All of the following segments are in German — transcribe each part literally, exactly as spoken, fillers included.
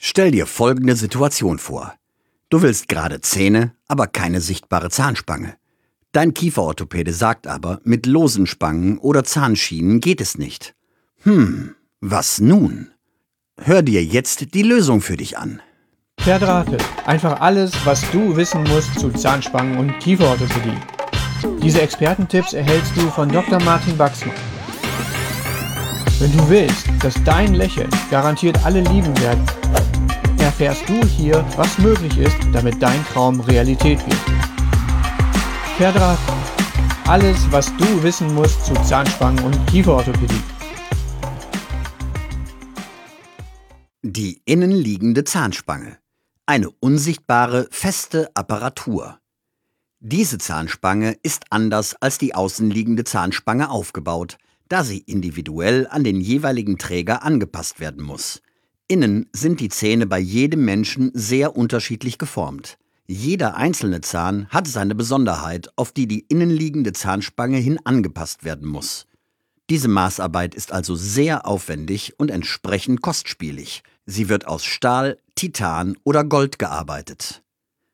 Stell dir folgende Situation vor. Du willst gerade Zähne, aber keine sichtbare Zahnspange. Dein Kieferorthopäde sagt aber, mit losen Spangen oder Zahnschienen geht es nicht. Hm, was nun? Hör dir jetzt die Lösung für dich an. Verdrahtet. Einfach alles, was du wissen musst zu Zahnspangen und Kieferorthopädie. Diese Expertentipps erhältst du von Doktor Martin Baxmann. Wenn du willst, dass dein Lächeln garantiert alle lieben werden, erfährst du hier, was möglich ist, damit dein Traum Realität wird. Verdrahtet. Alles, was du wissen musst zu Zahnspangen und Kieferorthopädie. Die innenliegende Zahnspange. Eine unsichtbare, feste Apparatur. Diese Zahnspange ist anders als die außenliegende Zahnspange aufgebaut, da sie individuell an den jeweiligen Träger angepasst werden muss. Innen sind die Zähne bei jedem Menschen sehr unterschiedlich geformt. Jeder einzelne Zahn hat seine Besonderheit, auf die die innenliegende Zahnspange hin angepasst werden muss. Diese Maßarbeit ist also sehr aufwendig und entsprechend kostspielig. Sie wird aus Stahl, Titan oder Gold gearbeitet.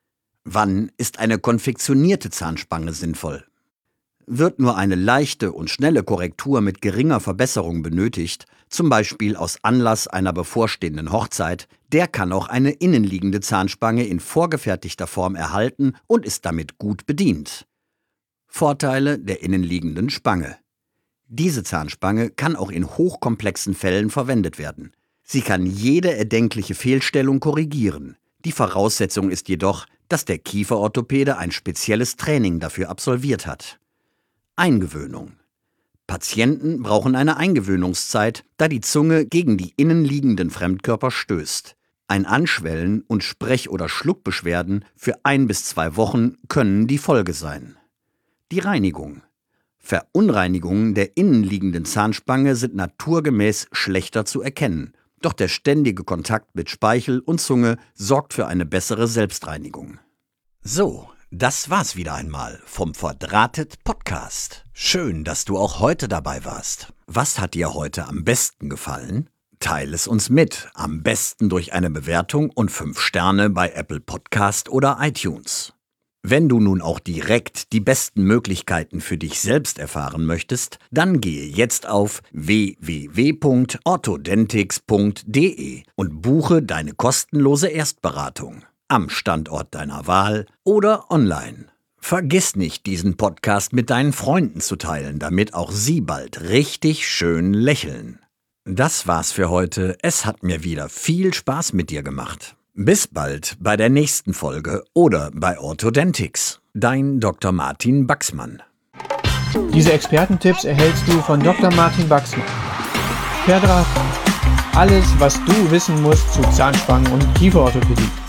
Wann ist eine konfektionierte Zahnspange sinnvoll? Wird nur eine leichte und schnelle Korrektur mit geringer Verbesserung benötigt, zum Beispiel aus Anlass einer bevorstehenden Hochzeit, der kann auch eine innenliegende Zahnspange in vorgefertigter Form erhalten und ist damit gut bedient. Vorteile der innenliegenden Spange. Diese Zahnspange kann auch in hochkomplexen Fällen verwendet werden. Sie kann jede erdenkliche Fehlstellung korrigieren. Die Voraussetzung ist jedoch, dass der Kieferorthopäde ein spezielles Training dafür absolviert hat. Eingewöhnung. Patienten brauchen eine Eingewöhnungszeit, da die Zunge gegen die innenliegenden Fremdkörper stößt. Ein Anschwellen und Sprech- oder Schluckbeschwerden für ein bis zwei Wochen können die Folge sein. Die Reinigung. Verunreinigungen der innenliegenden Zahnspange sind naturgemäß schlechter zu erkennen, doch der ständige Kontakt mit Speichel und Zunge sorgt für eine bessere Selbstreinigung. So, das war's wieder einmal vom Verdrahtet Podcast. Schön, dass du auch heute dabei warst. Was hat dir heute am besten gefallen? Teile es uns mit, am besten durch eine Bewertung und fünf Sterne bei Apple Podcast oder iTunes. Wenn du nun auch direkt die besten Möglichkeiten für dich selbst erfahren möchtest, dann gehe jetzt auf w w w punkt orthodentix punkt d e und buche deine kostenlose Erstberatung am Standort deiner Wahl oder online. Vergiss nicht, diesen Podcast mit deinen Freunden zu teilen, damit auch sie bald richtig schön lächeln. Das war's für heute. Es hat mir wieder viel Spaß mit dir gemacht. Bis bald bei der nächsten Folge oder bei Orthodentix. Dein Doktor Martin Baxmann. Diese Expertentipps erhältst du von Doktor Martin Baxmann. Verdrahtet. Alles, was du wissen musst zu Zahnspangen und Kieferorthopädie.